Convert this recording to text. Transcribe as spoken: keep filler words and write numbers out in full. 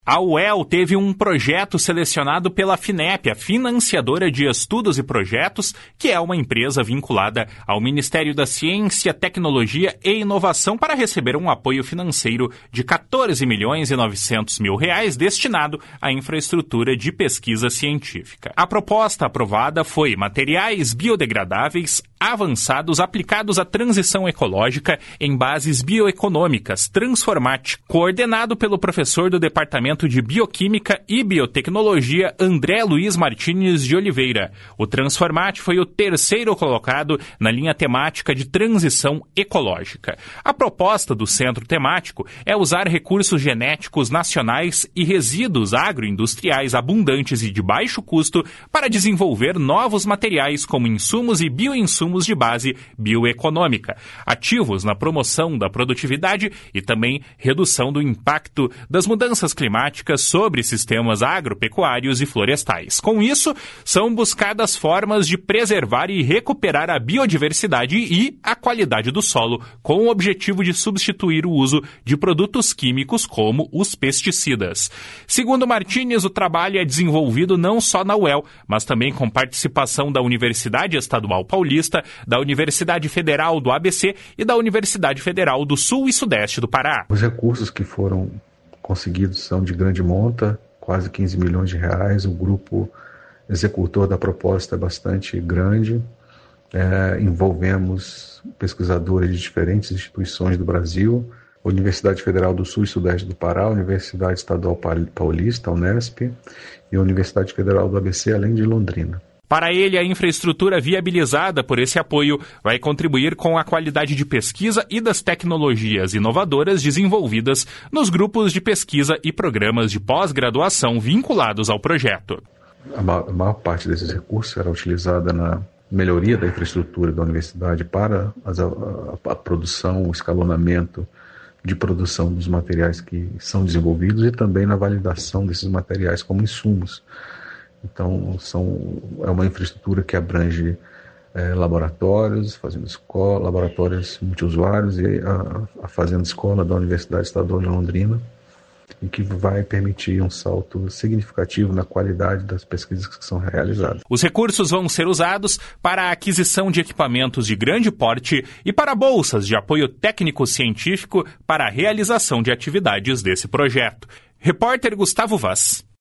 A U E L teve um projeto selecionado pela FINEP, a Financiadora de Estudos e Projetos, que é uma empresa vinculada ao Ministério da Ciência, Tecnologia e Inovação, para receber um apoio financeiro de quatorze milhões e novecentos mil reais destinado à infraestrutura de pesquisa científica. A proposta aprovada foi materiais biodegradáveis avançados aplicados à transição ecológica em bases bioeconômicas, Transformate, coordenado pelo professor do Departamento de Bioquímica e Biotecnologia, André Luiz Martins de Oliveira. O Transformate foi o terceiro colocado na linha temática de transição ecológica. A proposta do centro temático é usar recursos genéticos nacionais e resíduos agroindustriais abundantes e de baixo custo para desenvolver novos materiais como insumos e bioinsumos de base bioeconômica, ativos na promoção da produtividade e também redução do impacto das mudanças climáticas sobre sistemas agropecuários e florestais. Com isso, são buscadas formas de preservar e recuperar a biodiversidade e a qualidade do solo, com o objetivo de substituir o uso de produtos químicos como os pesticidas. Segundo Martins, o trabalho é desenvolvido não só na U E L, mas também com participação da Universidade Estadual Paulista, da Universidade Federal do A B C e da Universidade Federal do Sul e Sudeste do Pará. Os recursos que foram conseguidos são de grande monta, quase quinze milhões de reais. O grupo executor da proposta é bastante grande. É, envolvemos pesquisadores de diferentes instituições do Brasil, Universidade Federal do Sul e Sudeste do Pará, Universidade Estadual Paulista, a Unesp, e a Universidade Federal do A B C, além de Londrina. Para ele, a infraestrutura viabilizada por esse apoio vai contribuir com a qualidade de pesquisa e das tecnologias inovadoras desenvolvidas nos grupos de pesquisa e programas de pós-graduação vinculados ao projeto. A maior parte desses recursos será utilizada na melhoria da infraestrutura da universidade para a, a, a produção, o escalonamento de produção dos materiais que são desenvolvidos e também na validação desses materiais como insumos. Então, são, é uma infraestrutura que abrange é, laboratórios, fazenda escola, laboratórios multiusuários e a, a fazenda escola da Universidade Estadual de Londrina, e que vai permitir um salto significativo na qualidade das pesquisas que são realizadas. Os recursos vão ser usados para a aquisição de equipamentos de grande porte e para bolsas de apoio técnico-científico para a realização de atividades desse projeto. Repórter Gustavo Vaz.